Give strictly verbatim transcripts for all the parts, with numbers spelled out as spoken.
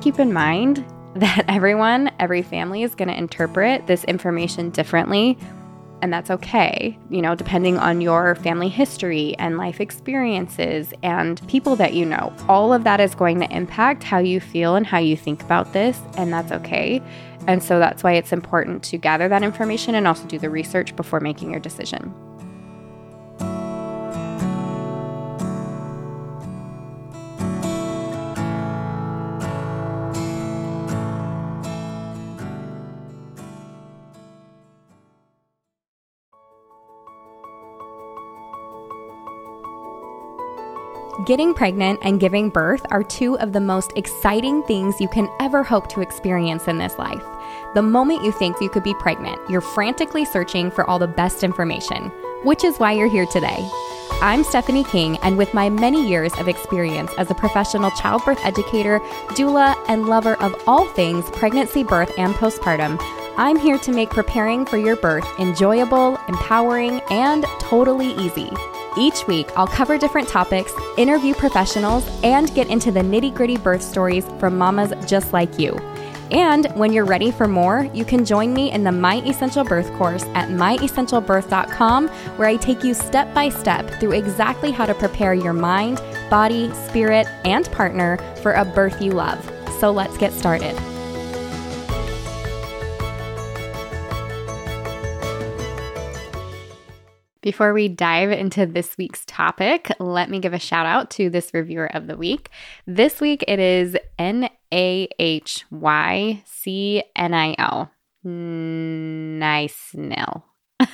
Keep in mind that everyone, every family is going to interpret this information differently, and that's okay, you know, depending on your family history and life experiences and people that you know. All of that is going to impact how you feel and how you think about this, and that's okay. And so that's why it's important to gather that information and also do the research before making your decision. Getting pregnant and giving birth are two of the most exciting things you can ever hope to experience in this life. The moment you think you could be pregnant, you're frantically searching for all the best information, which is why you're here today. I'm Stephanie King, and with my many years of experience as a professional childbirth educator, doula, and lover of all things pregnancy, birth, and postpartum, I'm here to make preparing for your birth enjoyable, empowering, and totally easy. Each week, I'll cover different topics, interview professionals, and get into the nitty-gritty birth stories from mamas just like you. And when you're ready for more, you can join me in the My Essential Birth course at my essential birth dot com, where I take you step by step through exactly how to prepare your mind, body, spirit, and partner for a birth you love. So let's get started. Before we dive into this week's topic, let me give a shout out to this reviewer of the week. This week it is N A H Y C N I L. Nice nil.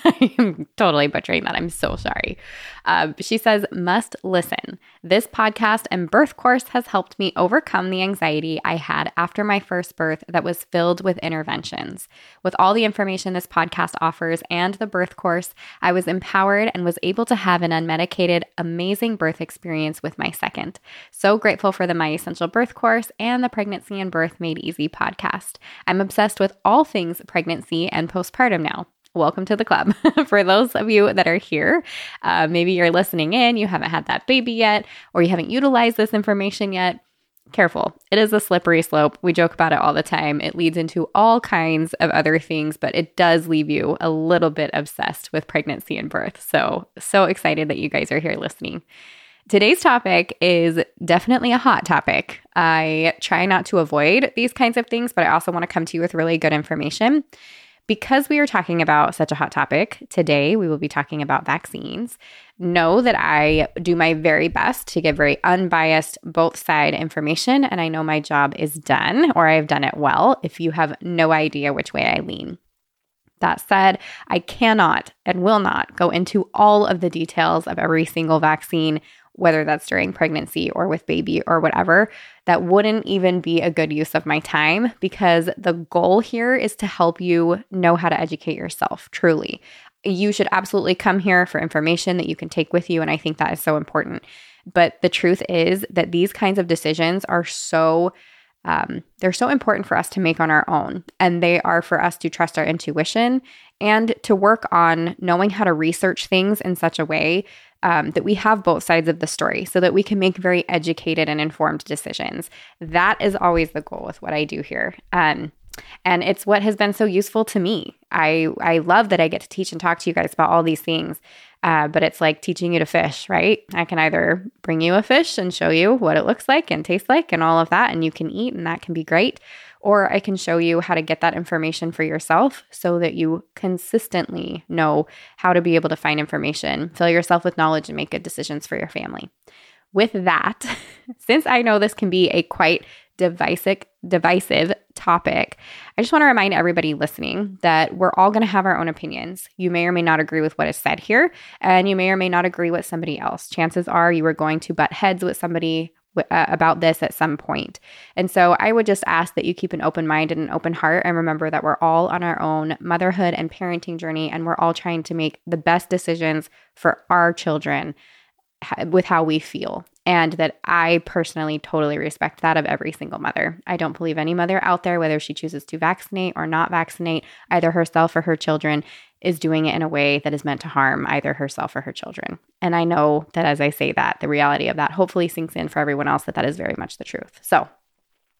I'm totally butchering that. I'm so sorry. Uh, she says, must listen. This podcast and birth course has helped me overcome the anxiety I had after my first birth that was filled with interventions. With all the information this podcast offers and the birth course, I was empowered and was able to have an unmedicated, amazing birth experience with my second. So grateful for the My Essential Birth course and the Pregnancy and Birth Made Easy podcast. I'm obsessed with all things pregnancy and postpartum now. Welcome to the club. For those of you that are here, uh, maybe you're listening in, you haven't had that baby yet, or you haven't utilized this information yet. Careful. It is a slippery slope. We joke about it all the time. It leads into all kinds of other things, but it does leave you a little bit obsessed with pregnancy and birth. So, so excited that you guys are here listening. Today's topic is definitely a hot topic. I try not to avoid these kinds of things, but I also want to come to you with really good information. Because we are talking about such a hot topic, today we will be talking about vaccines. Know that I do my very best to give very unbiased, both side information, and I know my job is done, or I've done it well, if you have no idea which way I lean. That said, I cannot and will not go into all of the details of every single vaccine, whether that's during pregnancy or with baby or whatever. That wouldn't even be a good use of my time, because the goal here is to help you know how to educate yourself, truly. You should absolutely come here for information that you can take with you, and I think that is so important. But the truth is that these kinds of decisions are so Um, they're so important for us to make on our own, and they are for us to trust our intuition and to work on knowing how to research things in such a way um, that we have both sides of the story so that we can make very educated and informed decisions. That is always the goal with what I do here. Um, and it's what has been so useful to me. I, I love that I get to teach and talk to you guys about all these things. Uh, but it's like teaching you to fish, right? I can either bring you a fish and show you what it looks like and tastes like and all of that, and you can eat, and that can be great. Or I can show you how to get that information for yourself so that you consistently know how to be able to find information, fill yourself with knowledge, and make good decisions for your family. With that, since I know this can be a quite divisive, divisive topic, I just want to remind everybody listening that we're all going to have our own opinions. You may or may not agree with what is said here, and you may or may not agree with somebody else. Chances are you are going to butt heads with somebody uh, about this at some point. And so I would just ask that you keep an open mind and an open heart, and remember that we're all on our own motherhood and parenting journey, and we're all trying to make the best decisions for our children with how we feel. And that I personally totally respect that of every single mother. I don't believe any mother out there, whether she chooses to vaccinate or not vaccinate, either herself or her children, is doing it in a way that is meant to harm either herself or her children. And I know that as I say that, the reality of that hopefully sinks in for everyone else, that that is very much the truth. So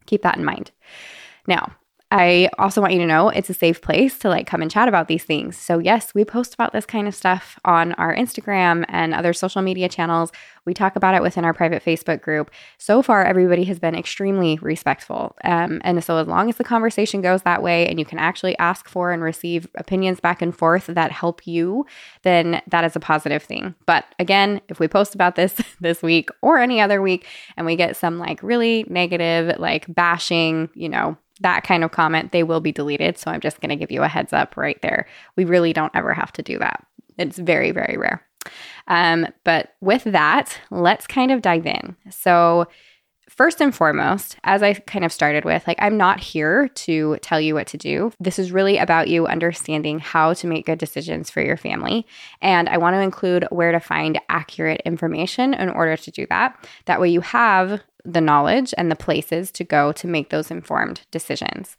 keep that in mind. Now, I also want you to know it's a safe place to like come and chat about these things. So yes, we post about this kind of stuff on our Instagram and other social media channels. We talk about it within our private Facebook group. So far, everybody has been extremely respectful. Um, and so as long as the conversation goes that way and you can actually ask for and receive opinions back and forth that help you, then that is a positive thing. But again, if we post about this this week or any other week and we get some like really negative, like bashing, you know, that kind of comment, they will be deleted. So I'm just going to give you a heads up right there. We really don't ever have to do that. It's very, very rare. Um, but with that, let's kind of dive in. So first and foremost, as I kind of started with, like, I'm not here to tell you what to do. This is really about you understanding how to make good decisions for your family. And I want to include where to find accurate information in order to do that. That way you have the knowledge and the places to go to make those informed decisions.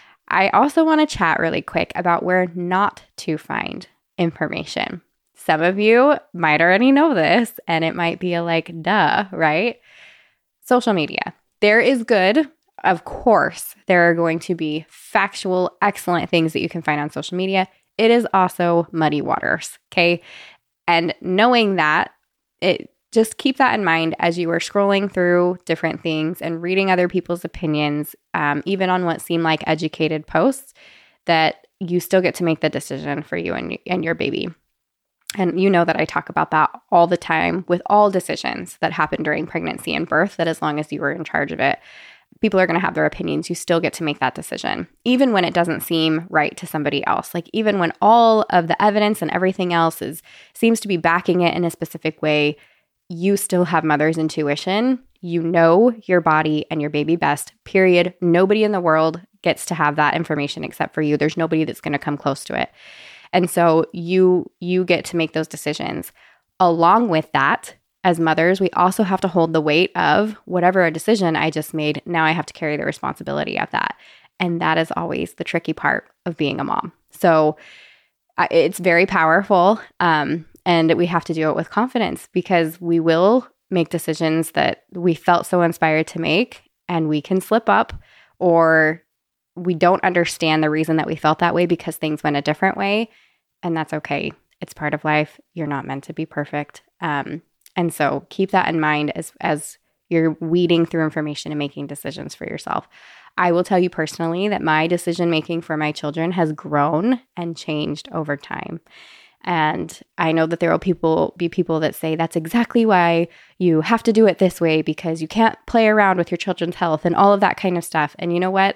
I also want to chat really quick about where not to find information. Some of you might already know this, and it might be a like, duh, right? Social media. There is good. Of course, there are going to be factual, excellent things that you can find on social media. It is also muddy waters, okay? And knowing that, it just keep that in mind as you are scrolling through different things and reading other people's opinions, um, even on what seem like educated posts, that you still get to make the decision for you and, and your baby. And you know that I talk about that all the time with all decisions that happen during pregnancy and birth, that as long as you were in charge of it, people are going to have their opinions. You still get to make that decision, even when it doesn't seem right to somebody else. Like even when all of the evidence and everything else is seems to be backing it in a specific way, you still have mother's intuition. You know your body and your baby best, period. Nobody in the world gets to have that information except for you. There's nobody that's going to come close to it. And so you you get to make those decisions. Along with that, as mothers, we also have to hold the weight of whatever a decision I just made. Now I have to carry the responsibility of that. And that is always the tricky part of being a mom. So uh, it's very powerful. Um, and we have to do it with confidence because we will make decisions that we felt so inspired to make, and we can slip up, or we don't understand the reason that we felt that way because things went a different way. And that's okay. It's part of life. You're not meant to be perfect. Um, and so keep that in mind as, as you're weeding through information and making decisions for yourself. I will tell you personally that my decision-making for my children has grown and changed over time. And I know that there will people be people that say that's exactly why you have to do it this way because you can't play around with your children's health and all of that kind of stuff. And you know what?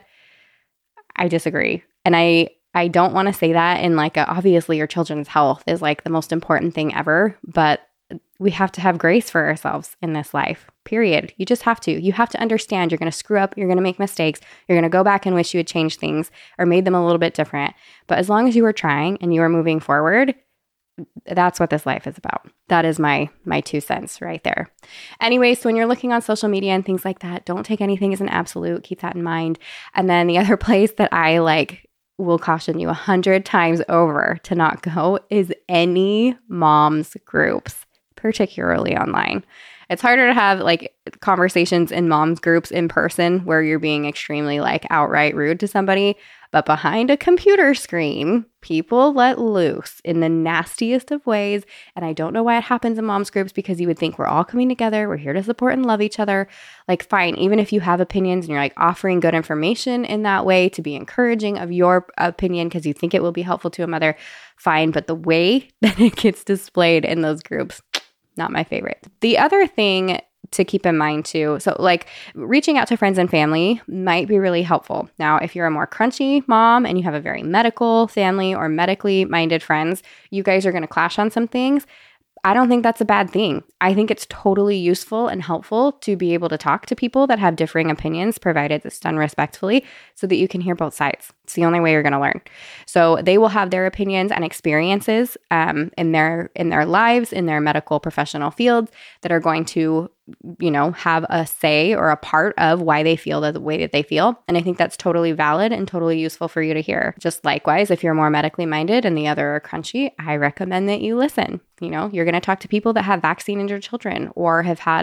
I disagree. And I, I don't want to say that in like a, obviously your children's health is like the most important thing ever, but we have to have grace for ourselves in this life, period. You just have to. You have to understand you're going to screw up. You're going to make mistakes. You're going to go back and wish you had changed things or made them a little bit different. But as long as you are trying and you are moving forward, that's what this life is about. That is my my two cents right there. Anyway, so when you're looking on social media and things like that, don't take anything as an absolute. Keep that in mind. And then the other place that I like will caution you a hundred times over to not go is any moms groups, particularly online. It's harder to have like conversations in moms groups in person where you're being extremely like outright rude to somebody. But behind a computer screen, people let loose in the nastiest of ways. And I don't know why it happens in moms groups because you would think we're all coming together. We're here to support and love each other. Like, fine, even if you have opinions and you're like offering good information in that way to be encouraging of your opinion because you think it will be helpful to a mother, fine. But the way that it gets displayed in those groups, not my favorite. The other thing to keep in mind too, so like reaching out to friends and family might be really helpful. Now, if you're a more crunchy mom and you have a very medical family or medically minded friends, you guys are going to clash on some things. I don't think that's a bad thing. I think it's totally useful and helpful to be able to talk to people that have differing opinions, provided it's done respectfully, so that you can hear both sides. It's the only way you're going to learn. So they will have their opinions and experiences um, in their in their lives, in their medical professional fields that are going to, you know, have a say or a part of why they feel the way that they feel. And I think that's totally valid and totally useful for you to hear. Just likewise, if you're more medically minded and the other are crunchy, I recommend that you listen. You know, you're going to talk to people that have vaccine-injured children or have had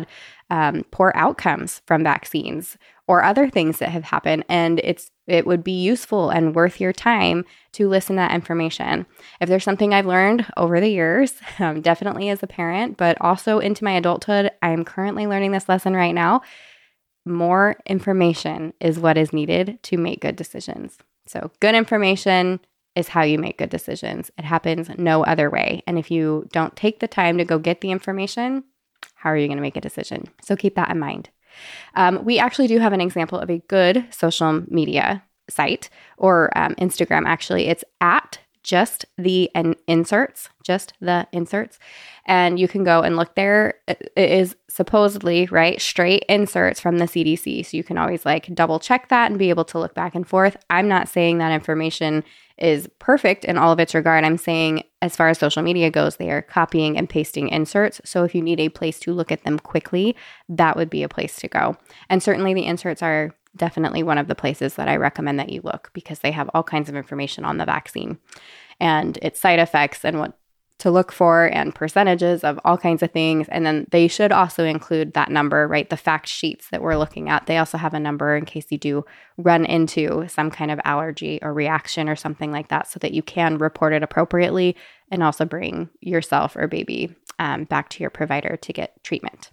um, poor outcomes from vaccines or other things that have happened. And it's it would be useful and worth your time to listen to that information. If there's something I've learned over the years, um, definitely as a parent, but also into my adulthood, I am currently learning this lesson right now. More information is what is needed to make good decisions. So good information is how you make good decisions. It happens no other way. And if you don't take the time to go get the information, how are you going to make a decision? So keep that in mind. Um, we actually do have an example of a good social media site or um, Instagram, actually. It's at just the and inserts, just the inserts. And you can go and look there. It is supposedly, right, straight inserts from the C D C. So you can always like double check that and be able to look back and forth. I'm not saying that information is perfect in all of its regard. I'm saying as far as social media goes, they are copying and pasting inserts. So if you need a place to look at them quickly, that would be a place to go. And certainly the inserts are definitely one of the places that I recommend that you look because they have all kinds of information on the vaccine and its side effects and what to look for and percentages of all kinds of things. And then they should also include that number, right? The fact sheets that we're looking at, they also have a number in case you do run into some kind of allergy or reaction or something like that so that you can report it appropriately and also bring yourself or baby um, back to your provider to get treatment.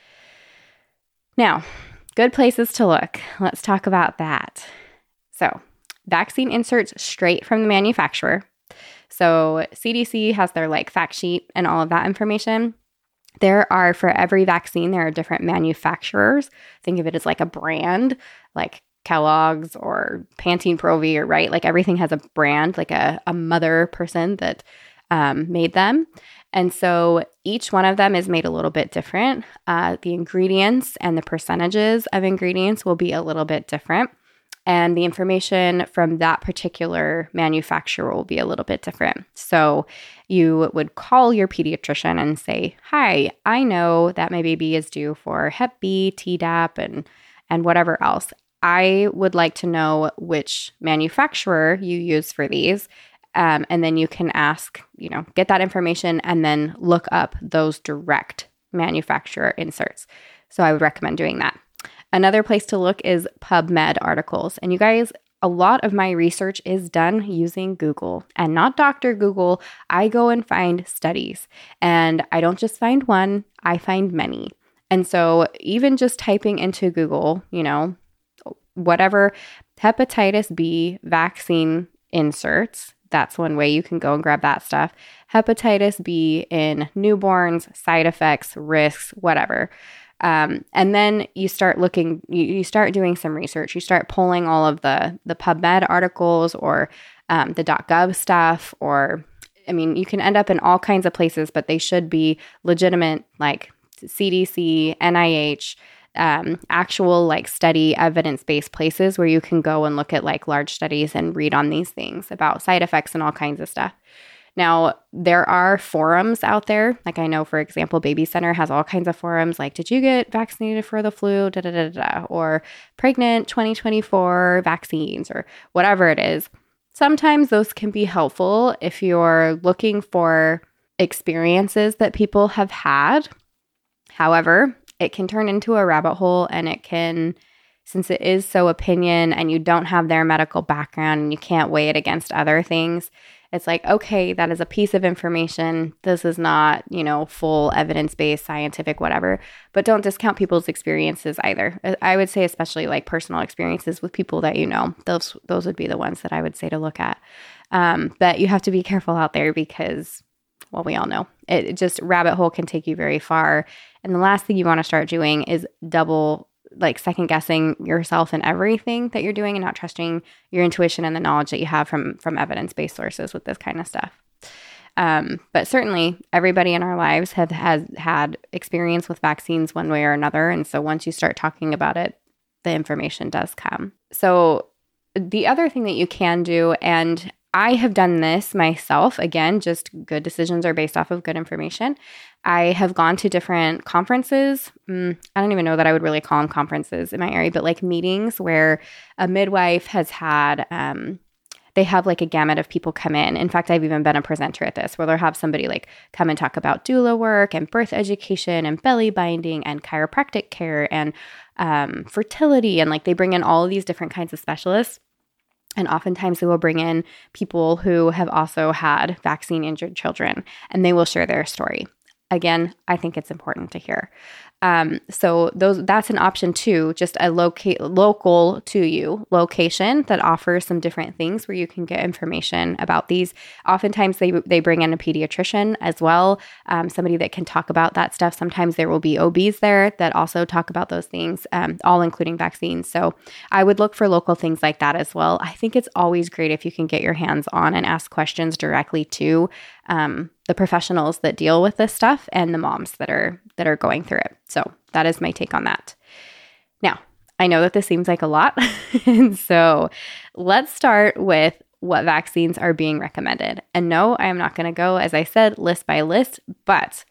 Now, good places to look. Let's talk about that. So, vaccine inserts straight from the manufacturer. So C D C has their like fact sheet and all of that information. There are, for every vaccine, there are different manufacturers. Think of it as like a brand, like Kellogg's or Pantene Pro-V, right? Like everything has a brand, like a, a mother person that um, made them. And so each one of them is made a little bit different. Uh, the ingredients and the percentages of ingredients will be a little bit different. And the information from that particular manufacturer will be a little bit different. So you would call your pediatrician and say, hi, I know that my baby is due for Hep B, Tdap, and, and whatever else. I would like to know which manufacturer you use for these. Um, and then you can ask, you know, get that information and then look up those direct manufacturer inserts. So I would recommend doing that. Another place to look is PubMed articles. And you guys, a lot of my research is done using Google and not Doctor Google. I go and find studies and I don't just find one, I find many. And so even just typing into Google, you know, whatever hepatitis B vaccine inserts, that's one way you can go and grab that stuff. Hepatitis B in newborns, side effects, risks, whatever. Um, and then you start looking, you, you start doing some research. You start pulling all of the, the PubMed articles or um, the .gov stuff, or, I mean, you can end up in all kinds of places, but they should be legitimate, like C D C, N I H, um, actual like study evidence-based places where you can go and look at like large studies and read on these things about side effects and all kinds of stuff. Now, there are forums out there. Like I know, for example, Baby Center has all kinds of forums like, did you get vaccinated for the flu, da da da da, or pregnant twenty twenty-four vaccines, or whatever it is. Sometimes those can be helpful if you're looking for experiences that people have had. However, it can turn into a rabbit hole, and it can, since it is so opinion and you don't have their medical background and you can't weigh it against other things, it's like, okay, that is a piece of information. This is not, you know, full evidence-based, scientific, whatever. But don't discount people's experiences either. I would say especially like personal experiences with people that you know. Those those would be the ones that I would say to look at. Um, but you have to be careful out there because, well, we all know. It, it just, rabbit hole can take you very far. And the last thing you want to start doing is double like second guessing yourself in everything that you're doing and not trusting your intuition and the knowledge that you have from, from evidence-based sources with this kind of stuff. Um, but certainly everybody in our lives have has had experience with vaccines one way or another. And so once you start talking about it, the information does come. So the other thing that you can do, and I have done this myself, again, just good decisions are based off of good information. I have gone to different conferences. Mm, I don't even know that I would really call them conferences in my area, but like meetings where a midwife has had um, they have like a gamut of people come in. In fact, I've even been a presenter at this where they'll have somebody like come and talk about doula work and birth education and belly binding and chiropractic care and um, fertility. And like they bring in all of these different kinds of specialists. And oftentimes they will bring in people who have also had vaccine injured children, and they will share their story. Again, I think it's important to hear. Um, so those that's an option too, just a locate local to you location that offers some different things where you can get information about these. Oftentimes they they bring in a pediatrician as well, um, somebody that can talk about that stuff. Sometimes there will be O Bs there that also talk about those things, um, all including vaccines. So I would look for local things like that as well. I think it's always great if you can get your hands on and ask questions directly to um, the professionals that deal with this stuff and the moms that are that are going through it. So that is my take on that. Now, I know that this seems like a lot. And so let's start with what vaccines are being recommended. And no, I am not going to go, as I said, list by list, but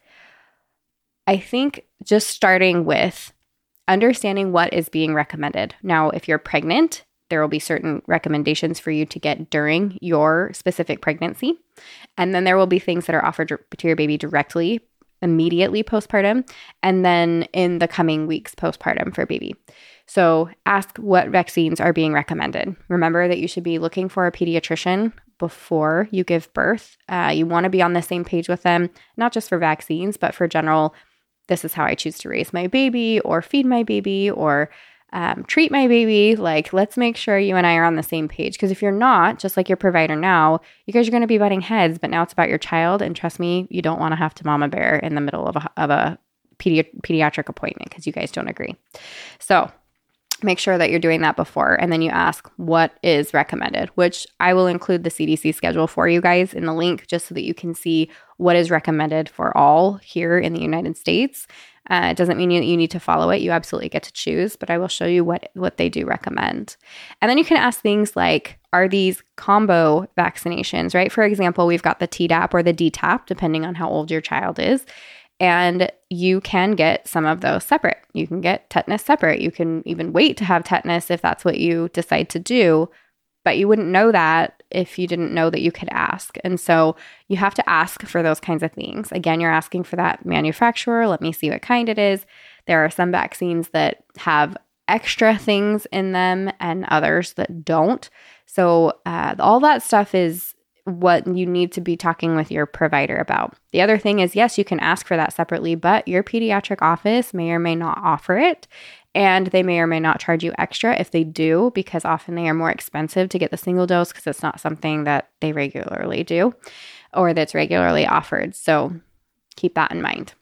I think just starting with understanding what is being recommended. Now, if you're pregnant, there will be certain recommendations for you to get during your specific pregnancy. And then there will be things that are offered to your baby directly, immediately postpartum, and then in the coming weeks postpartum for baby. So ask what vaccines are being recommended. Remember that you should be looking for a pediatrician before you give birth. Uh, you want to be on the same page with them, not just for vaccines, but for general, this is how I choose to raise my baby or feed my baby or Um, treat my baby. Like, let's make sure you and I are on the same page. Because if you're not, just like your provider now, you guys are going to be butting heads, but now it's about your child. And trust me, you don't want to have to mama bear in the middle of a, of a pedi- pediatric appointment because you guys don't agree. So make sure that you're doing that before. And then you ask what is recommended, which I will include the C D C schedule for you guys in the link just so that you can see what is recommended for all here in the United States. Uh, it doesn't mean you, you need to follow it. You absolutely get to choose, but I will show you what, what they do recommend. And then you can ask things like, are these combo vaccinations, right? For example, we've got the Tdap or the D TAP, depending on how old your child is. And you can get some of those separate. You can get tetanus separate. You can even wait to have tetanus if that's what you decide to do. But you wouldn't know that if you didn't know that you could ask. And so you have to ask for those kinds of things. Again, you're asking for that manufacturer. Let me see what kind it is. There are some vaccines that have extra things in them and others that don't. So uh, all that stuff is what you need to be talking with your provider about. The other thing is, yes, you can ask for that separately, but your pediatric office may or may not offer it. And they may or may not charge you extra if they do, because often they are more expensive to get the single dose because it's not something that they regularly do or that's regularly offered. So keep that in mind.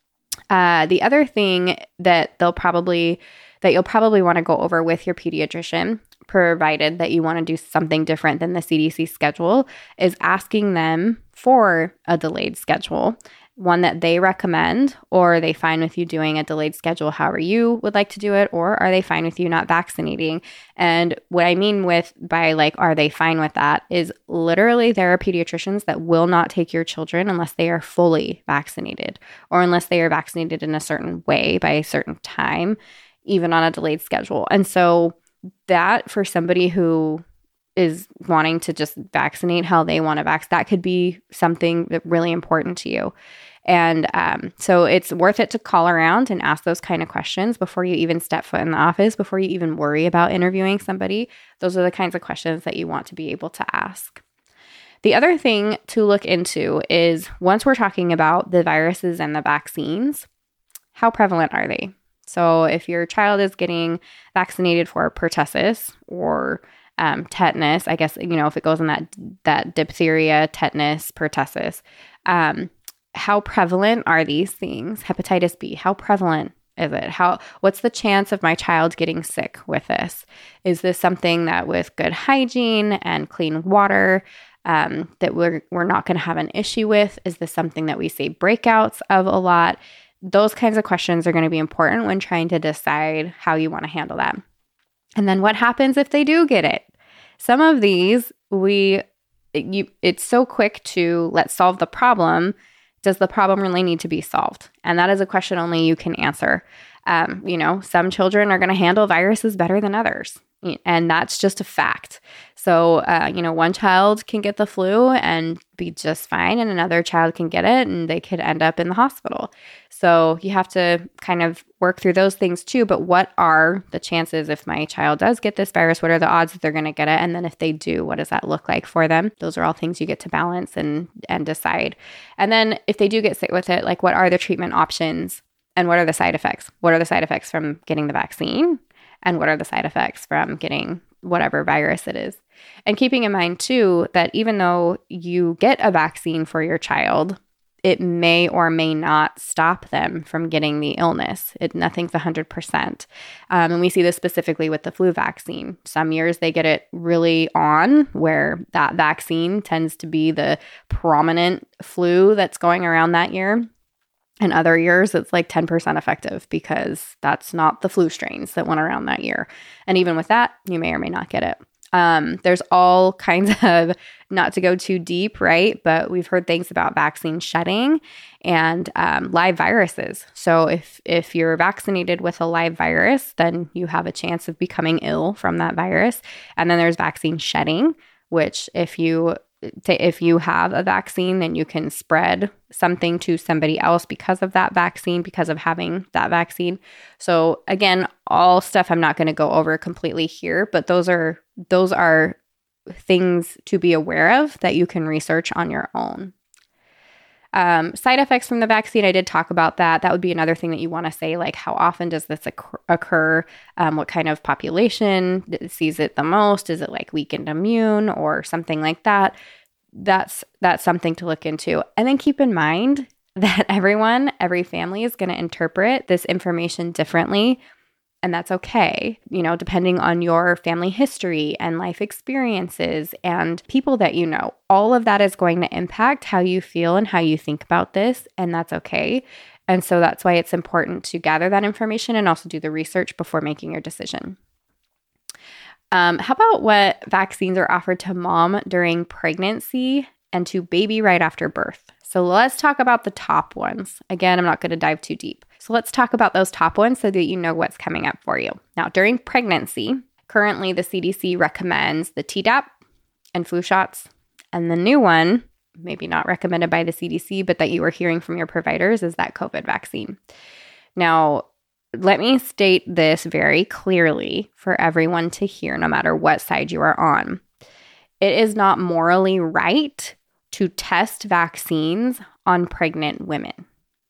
Uh, the other thing that they'll probably, that you'll probably want to go over with your pediatrician, provided that you want to do something different than the C D C schedule, is asking them for a delayed schedule. One that they recommend, or are they fine with you doing a delayed schedule however you would like to do it, or are they fine with you not vaccinating? And what I mean with by like, are they fine with that is literally there are pediatricians that will not take your children unless they are fully vaccinated or unless they are vaccinated in a certain way by a certain time, even on a delayed schedule. And so that for somebody who is wanting to just vaccinate how they want to vaccinate, that could be something that really important to you. And um, so it's worth it to call around and ask those kind of questions before you even step foot in the office, before you even worry about interviewing somebody. Those are the kinds of questions that you want to be able to ask. The other thing to look into is once we're talking about the viruses and the vaccines, how prevalent are they? So if your child is getting vaccinated for pertussis or um, tetanus, I guess, you know, if it goes in that that diphtheria, tetanus, pertussis, um, how prevalent are these things? Hepatitis B, how prevalent is it? How, what's the chance of my child getting sick with this? Is this something that with good hygiene and clean water um, that we're, we're not going to have an issue with? Is this something that we see breakouts of a lot? Those kinds of questions are going to be important when trying to decide how you want to handle that. And then what happens if they do get it? Some of these, we, you, it's so quick to let's solve the problem. Does the problem really need to be solved? And that is a question only you can answer. Um, you know, some children are going to handle viruses better than others. And that's just a fact. So, uh, you know, one child can get the flu and be just fine, and another child can get it and they could end up in the hospital. So you have to kind of work through those things too. But what are the chances if my child does get this virus? What are the odds that they're going to get it? And then if they do, what does that look like for them? Those are all things you get to balance and and decide. And then if they do get sick with it, like what are the treatment options and what are the side effects? What are the side effects from getting the vaccine? And what are the side effects from getting whatever virus it is? And keeping in mind, too, that even though you get a vaccine for your child, it may or may not stop them from getting the illness. It, nothing's one hundred percent. Um, and we see this specifically with the flu vaccine. Some years they get it really on, where that vaccine tends to be the prominent flu that's going around that year. And other years, it's like ten percent effective because that's not the flu strains that went around that year. And even with that, you may or may not get it. Um, there's all kinds of, not to go too deep, right? But we've heard things about vaccine shedding and um, live viruses. So if if you're vaccinated with a live virus, then you have a chance of becoming ill from that virus. And then there's vaccine shedding, which if you if you have a vaccine, then you can spread something to somebody else because of that vaccine, because of having that vaccine. So again, all stuff I'm not going to go over completely here, but those are those are things to be aware of that you can research on your own. Um, side effects from the vaccine, I did talk about that. That would be another thing that you want to say, like how often does this occur? occur? Um, what kind of population sees it the most? Is it like weakened immune or something like that? That's that's something to look into. And then keep in mind that everyone, every family is going to interpret this information differently. And that's okay, you know, depending on your family history and life experiences and people that you know. All of that is going to impact how you feel and how you think about this, and that's okay. And so that's why it's important to gather that information and also do the research before making your decision. Um, how about what vaccines are offered to mom during pregnancy and to baby right after birth? So let's talk about the top ones. Again, I'm not going to dive too deep. So let's talk about those top ones so that you know what's coming up for you. Now, during pregnancy, currently the C D C recommends the Tdap and flu shots. And the new one, maybe not recommended by the C D C, but that you are hearing from your providers, is that COVID vaccine. Now, let me state this very clearly for everyone to hear, no matter what side you are on. It is not morally right to test vaccines on pregnant women.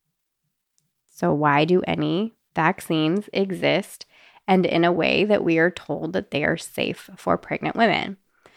So why do any vaccines exist and in a way that we are told that they are safe for pregnant women?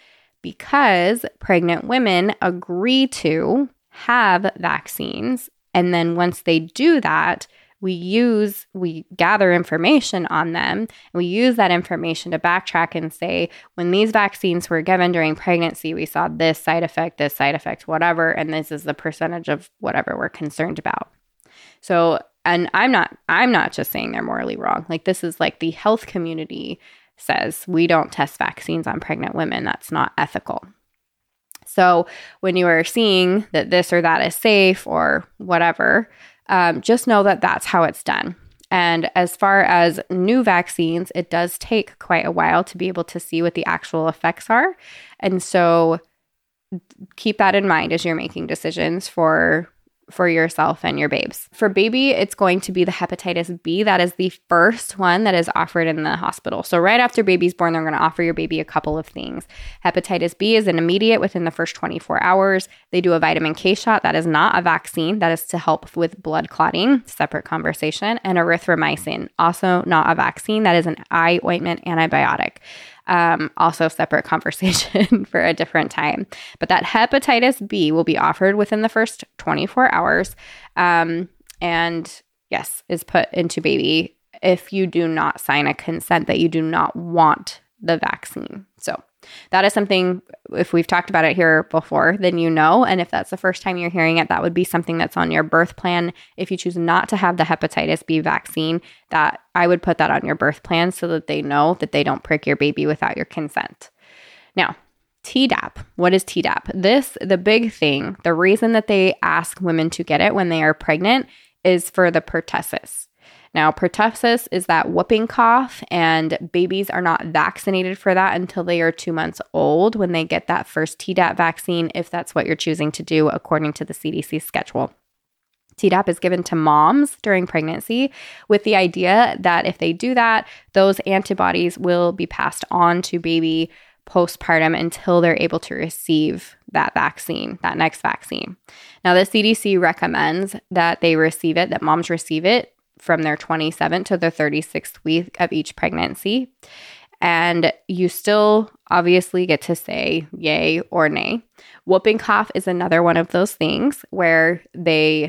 Because pregnant women agree to have vaccines, and then once they do that, we use, we gather information on them, and we use that information to backtrack and say, when these vaccines were given during pregnancy, we saw this side effect, this side effect, whatever, and this is the percentage of whatever we're concerned about. So, and I'm not, I'm not just saying they're morally wrong. Like, this is like the health community says, we don't test vaccines on pregnant women. That's not ethical. So when you are seeing that this or that is safe or whatever, um, just know that that's how it's done. And as far as new vaccines, it does take quite a while to be able to see what the actual effects are. And so keep that in mind as you're making decisions for for yourself and your babes. For baby, it's going to be the hepatitis B. That is the first one that is offered in the hospital. So right after baby's born, they're going to offer your baby a couple of things. Hepatitis B is an immediate within the first twenty-four hours. They do a vitamin K shot. That is not a vaccine. That is to help with blood clotting, separate conversation. And erythromycin, also not a vaccine. That is an eye ointment antibiotic. Um, also separate conversation for a different time. But that hepatitis B will be offered within the first twenty-four hours. Um, and yes, is put into baby if you do not sign a consent that you do not want the vaccine. So that is something, if we've talked about it here before, then you know. And if that's the first time you're hearing it, that would be something that's on your birth plan. If you choose not to have the hepatitis B vaccine, that I would put that on your birth plan so that they know that they don't prick your baby without your consent. Now, Tdap. What is Tdap? This, the big thing, the reason that they ask women to get it when they are pregnant is for the pertussis. Now, pertussis is that whooping cough, and babies are not vaccinated for that until they are two months old when they get that first Tdap vaccine, if that's what you're choosing to do according to the C D C schedule. Tdap is given to moms during pregnancy with the idea that if they do that, those antibodies will be passed on to baby postpartum until they're able to receive that vaccine, that next vaccine. Now, the C D C recommends that they receive it, that moms receive it from their twenty-seventh to their thirty-sixth week of each pregnancy. And you still obviously get to say yay or nay. Whooping cough is another one of those things where they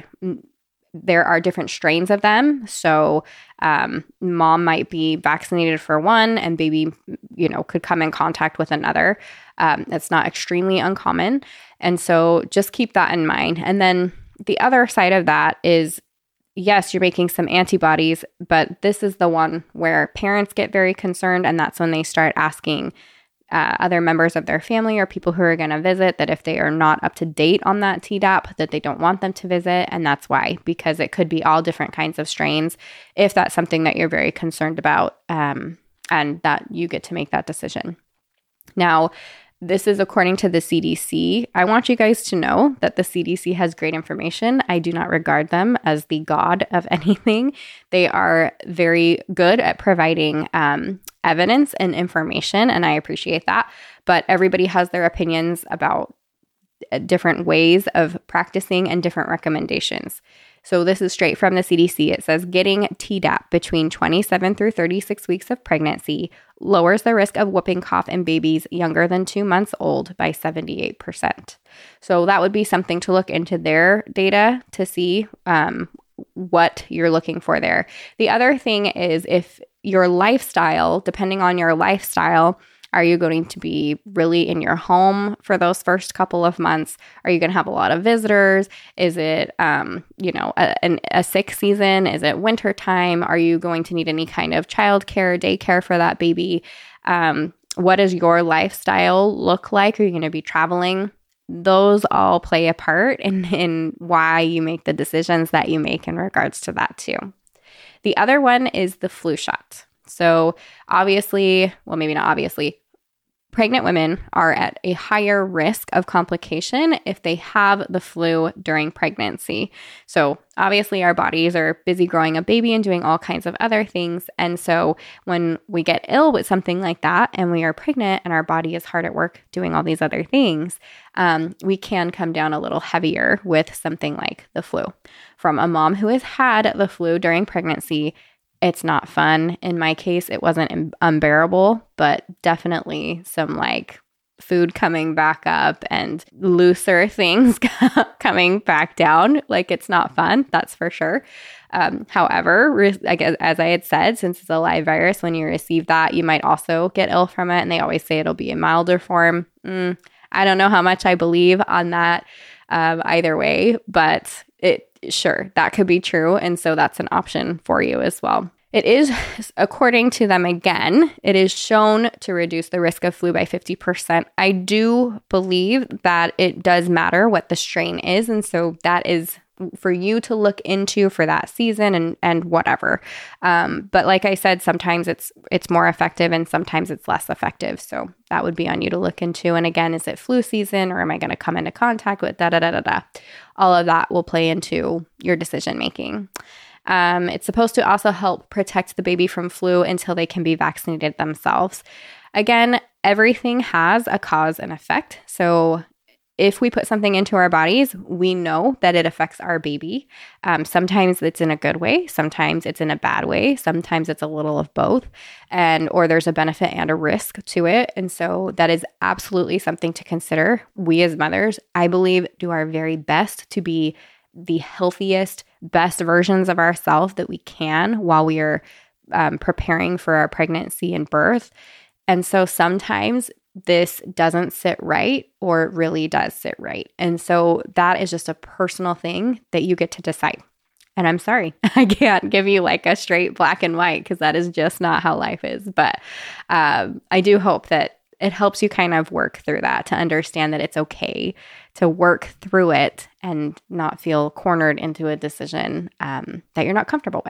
there are different strains of them. So um, mom might be vaccinated for one and baby, you know, could come in contact with another. Um, it's not extremely uncommon. And so just keep that in mind. And then the other side of that is, yes, you're making some antibodies, but this is the one where parents get very concerned, and that's when they start asking uh, other members of their family or people who are going to visit that if they are not up to date on that Tdap, that they don't want them to visit, and that's why, because it could be all different kinds of strains if that's something that you're very concerned about, um, and that you get to make that decision. Now, this is according to the C D C. I want you guys to know that the C D C has great information. I do not regard them as the god of anything. They are very good at providing um, evidence and information, and I appreciate that. But everybody has their opinions about different ways of practicing and different recommendations. So this is straight from the C D C. It says getting Tdap between twenty-seven through thirty-six weeks of pregnancy lowers the risk of whooping cough in babies younger than two months old by seventy-eight percent. So that would be something to look into their data to see um, what you're looking for there. The other thing is if your lifestyle, depending on your lifestyle, are you going to be really in your home for those first couple of months? Are you going to have a lot of visitors? Is it, um, you know, a, an, a sick season? Is it winter time? Are you going to need any kind of childcare, daycare for that baby? Um, what does your lifestyle look like? Are you going to be traveling? Those all play a part in, in why you make the decisions that you make in regards to that too. The other one is the flu shot. So obviously, well, maybe not obviously, pregnant women are at a higher risk of complication if they have the flu during pregnancy. So obviously our bodies are busy growing a baby and doing all kinds of other things. And so when we get ill with something like that and we are pregnant and our body is hard at work doing all these other things, um, we can come down a little heavier with something like the flu. From a mom who has had the flu during pregnancy, it's not fun. In my case, it wasn't unbearable, but definitely some like food coming back up and looser things coming back down. Like it's not fun, that's for sure. Um, however, like as I had said, since it's a live virus, when you receive that, you might also get ill from it. And they always say it'll be a milder form. Mm, I don't know how much I believe on that um, either way, but it sure, that could be true. And so that's an option for you as well. It is, according to them again, it is shown to reduce the risk of flu by fifty percent. I do believe that it does matter what the strain is. And so that is for you to look into for that season and, and whatever. Um, but like I said, sometimes it's it's more effective and sometimes it's less effective. So that would be on you to look into. And again, is it flu season or am I going to come into contact with da da da da da? All of that will play into your decision making. Um, it's supposed to also help protect the baby from flu until they can be vaccinated themselves. Again, everything has a cause and effect. So if we put something into our bodies, we know that it affects our baby. Um, sometimes it's in a good way. Sometimes it's in a bad way. Sometimes it's a little of both, and or there's a benefit and a risk to it. And so that is absolutely something to consider. We as mothers, I believe, do our very best to be the healthiest, best versions of ourselves that we can while we are um, preparing for our pregnancy and birth. And so sometimes this doesn't sit right or it really does sit right. And so that is just a personal thing that you get to decide. And I'm sorry, I can't give you like a straight black and white because that is just not how life is. But um, I do hope that it helps you kind of work through that to understand that it's okay to work through it and not feel cornered into a decision um, that you're not comfortable with.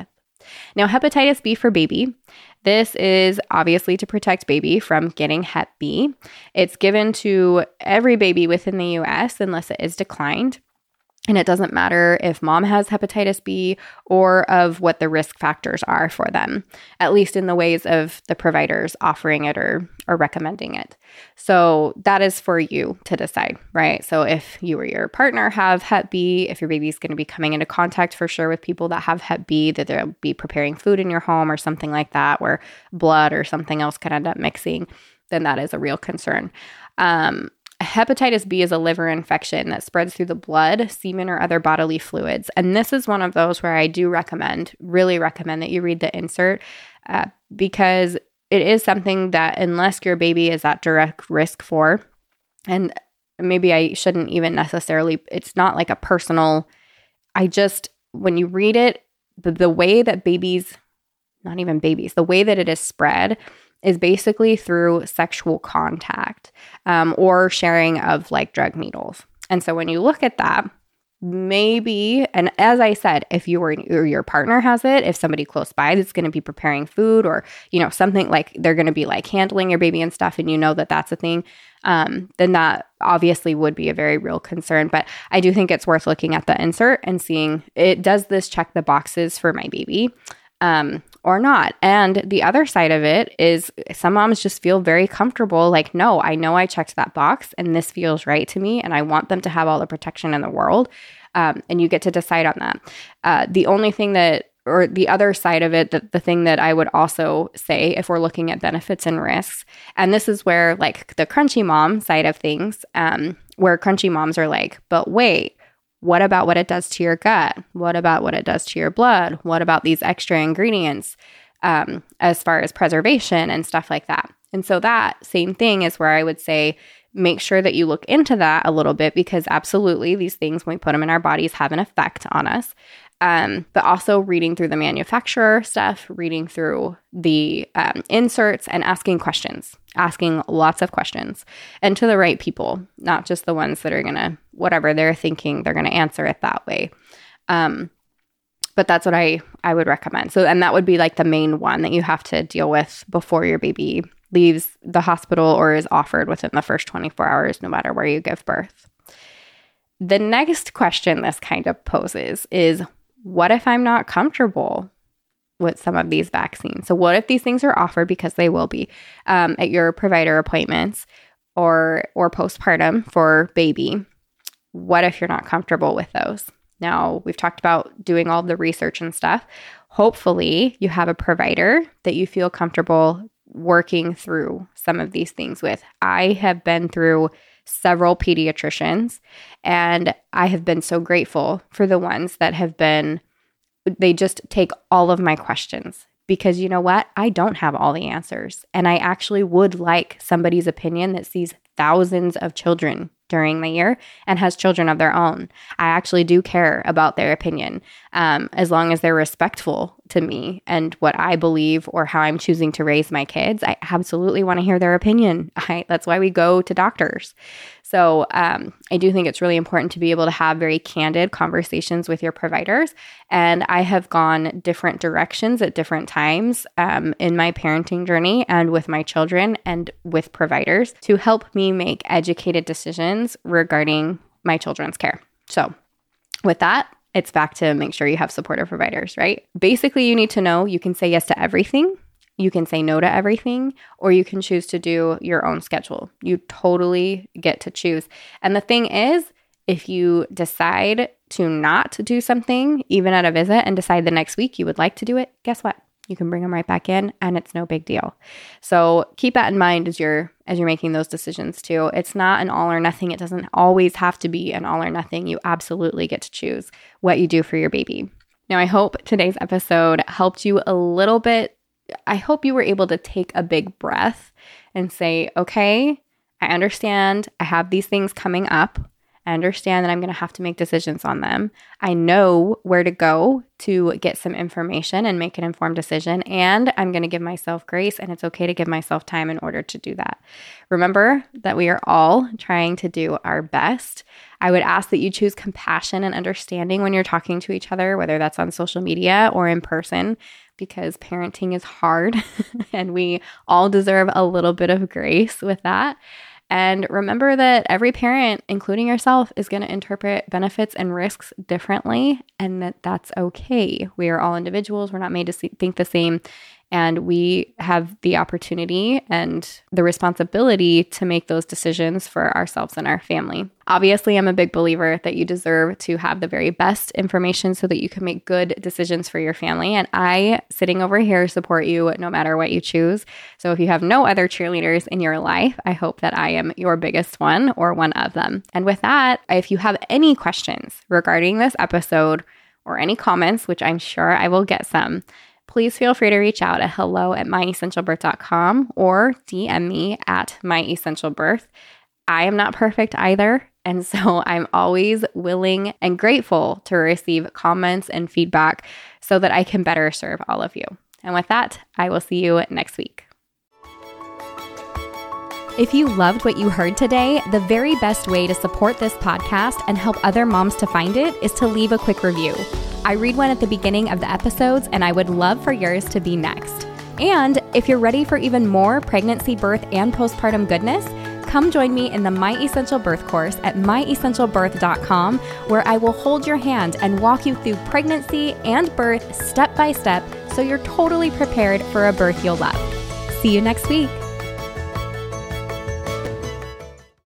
Now, hepatitis B for baby. This is obviously to protect baby from getting Hep B. It's given to every baby within the U S unless it is declined. And it doesn't matter if mom has hepatitis B or of what the risk factors are for them, at least in the ways of the providers offering it or, or recommending it. So that is for you to decide, right? So if you or your partner have Hep B, if your baby is going to be coming into contact for sure with people that have Hep B, that they'll be preparing food in your home or something like that, where blood or something else could end up mixing, then that is a real concern. Um, Hepatitis B is a liver infection that spreads through the blood, semen, or other bodily fluids. And this is one of those where I do recommend, really recommend that you read the insert uh, because it is something that unless your baby is at direct risk for, and maybe I shouldn't even necessarily, it's not like a personal, I just, when you read it, the, the way that babies, not even babies, the way that it is spread is basically through sexual contact um, or sharing of like drug needles. And so when you look at that, maybe, and as I said, if you were, or your partner has it, if somebody close by that's going to be preparing food or, you know, something like they're going to be like handling your baby and stuff, and you know that that's a thing, um, then that obviously would be a very real concern. But I do think it's worth looking at the insert and seeing, it does this check the boxes for my baby? Um, or not. And the other side of it is some moms just feel very comfortable like, no, I know I checked that box and this feels right to me and I want them to have all the protection in the world. Um, and you get to decide on that. Uh, the only thing that, or the other side of it, the, the thing that I would also say if we're looking at benefits and risks, and this is where like the crunchy mom side of things, um, where crunchy moms are like, but wait, what about what it does to your gut? What about what it does to your blood? What about these extra ingredients um, as far as preservation and stuff like that? And so that same thing is where I would say, make sure that you look into that a little bit because absolutely these things, when we put them in our bodies, have an effect on us. Um, but also reading through the manufacturer stuff, reading through the um, inserts and asking questions, asking lots of questions and to the right people, not just the ones that are going to, whatever they're thinking, they're going to answer it that way. Um, but that's what I, I would recommend. So, and that would be like the main one that you have to deal with before your baby leaves the hospital or is offered within the first twenty-four hours, no matter where you give birth. The next question this kind of poses is, what if I'm not comfortable with some of these vaccines? So what if these things are offered, because they will be um, at your provider appointments or or postpartum for baby? What if you're not comfortable with those? Now, we've talked about doing all the research and stuff. Hopefully, you have a provider that you feel comfortable working through some of these things with. I have been through several pediatricians, and I have been so grateful for the ones that have been, they just take all of my questions because you know what? I don't have all the answers. And I actually would like somebody's opinion that sees thousands of children during the year and has children of their own. I actually do care about their opinion um, as long as they're respectful to me and what I believe or how I'm choosing to raise my kids. I absolutely want to hear their opinion. I, that's why we go to doctors. So um, I do think it's really important to be able to have very candid conversations with your providers. And I have gone different directions at different times um, in my parenting journey and with my children and with providers to help me make educated decisions regarding my children's care. So with that, it's back to make sure you have supportive providers, right? Basically, you need to know you can say yes to everything. You can say no to everything, or you can choose to do your own schedule. You totally get to choose. And the thing is, if you decide to not do something, even at a visit, and decide the next week you would like to do it, guess what? You can bring them right back in and it's no big deal. So keep that in mind as you're as you're making those decisions too. It's not an all or nothing. It doesn't always have to be an all or nothing. You absolutely get to choose what you do for your baby. Now, I hope today's episode helped you a little bit. I hope you were able to take a big breath and say, okay, I understand I have these things coming up I understand that I'm going to have to make decisions on them. I know where to go to get some information and make an informed decision. And I'm going to give myself grace, and it's okay to give myself time in order to do that. Remember that we are all trying to do our best. I would ask that you choose compassion and understanding when you're talking to each other, whether that's on social media or in person, because parenting is hard and we all deserve a little bit of grace with that. And remember that every parent, including yourself, is going to interpret benefits and risks differently, and that that's okay. We are all individuals. We're not made to see, think the same. And we have the opportunity and the responsibility to make those decisions for ourselves and our family. Obviously, I'm a big believer that you deserve to have the very best information so that you can make good decisions for your family. And I, sitting over here, support you no matter what you choose. So if you have no other cheerleaders in your life, I hope that I am your biggest one or one of them. And with that, if you have any questions regarding this episode or any comments, which I'm sure I will get some, please feel free to reach out at hello at my essential birth dot com or D M me at myessentialbirth. I am not perfect either, and so I'm always willing and grateful to receive comments and feedback so that I can better serve all of you. And with that, I will see you next week. If you loved what you heard today, the very best way to support this podcast and help other moms to find it is to leave a quick review. I read one at the beginning of the episodes, and I would love for yours to be next. And if you're ready for even more pregnancy, birth, and postpartum goodness, come join me in the My Essential Birth course at my essential birth dot com, where I will hold your hand and walk you through pregnancy and birth step by step so you're totally prepared for a birth you'll love. See you next week.